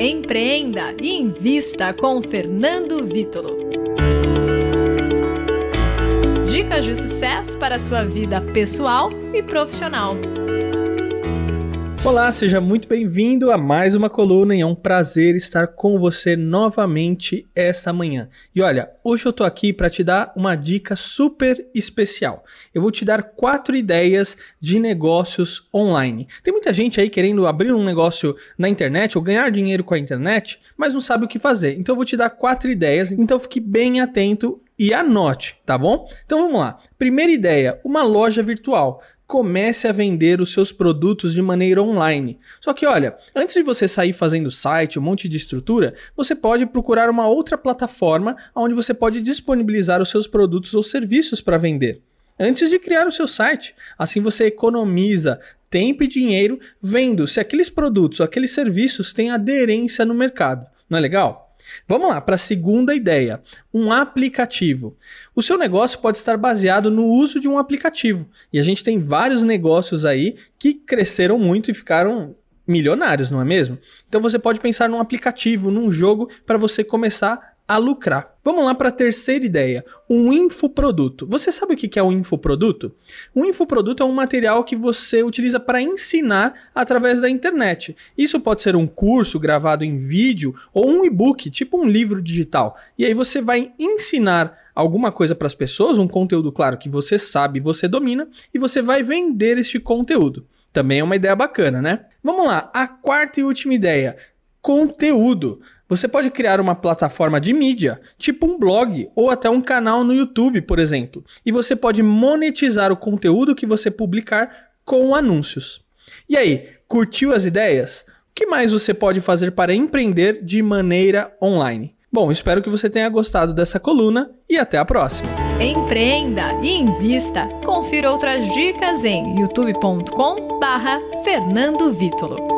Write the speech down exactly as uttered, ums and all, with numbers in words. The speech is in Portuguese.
Empreenda e invista com Fernando Vítolo. Dicas de sucesso para a sua vida pessoal e profissional. Olá, seja muito bem-vindo a mais uma coluna e é um prazer estar com você novamente esta manhã. E olha, hoje eu tô aqui para te dar uma dica super especial. Eu vou te dar quatro ideias de negócios online. Tem muita gente aí querendo abrir um negócio na internet ou ganhar dinheiro com a internet, mas não sabe o que fazer. Então eu vou te dar quatro ideias, então fique bem atento e anote, tá bom? Então vamos lá. Primeira ideia, uma loja virtual. Comece a vender os seus produtos de maneira online. Só que olha, antes de você sair fazendo site, um monte de estrutura, você pode procurar uma outra plataforma onde você pode disponibilizar os seus produtos ou serviços para vender. Antes de criar o seu site, assim você economiza tempo e dinheiro vendo se aqueles produtos ou aqueles serviços têm aderência no mercado. Não é legal? Vamos lá para a segunda ideia, um aplicativo. O seu negócio pode estar baseado no uso de um aplicativo. E a gente tem vários negócios aí que cresceram muito e ficaram milionários, não é mesmo? Então você pode pensar num aplicativo, num jogo para você começar a lucrar. Vamos lá para a terceira ideia, um infoproduto. Você sabe o que é um infoproduto? Um infoproduto é um material que você utiliza para ensinar através da internet. Isso pode ser um curso gravado em vídeo ou um e-book, tipo um livro digital. E aí você vai ensinar alguma coisa para as pessoas, um conteúdo, claro, que você sabe, você domina, e você vai vender este conteúdo. Também é uma ideia bacana, né? Vamos lá, a quarta e última ideia, conteúdo. Você pode criar uma plataforma de mídia, tipo um blog ou até um canal no YouTube, por exemplo. E você pode monetizar o conteúdo que você publicar com anúncios. E aí, curtiu as ideias? O que mais você pode fazer para empreender de maneira online? Bom, espero que você tenha gostado dessa coluna e até a próxima. Empreenda e invista. Confira outras dicas em youtube ponto com barra Fernando Vítolo.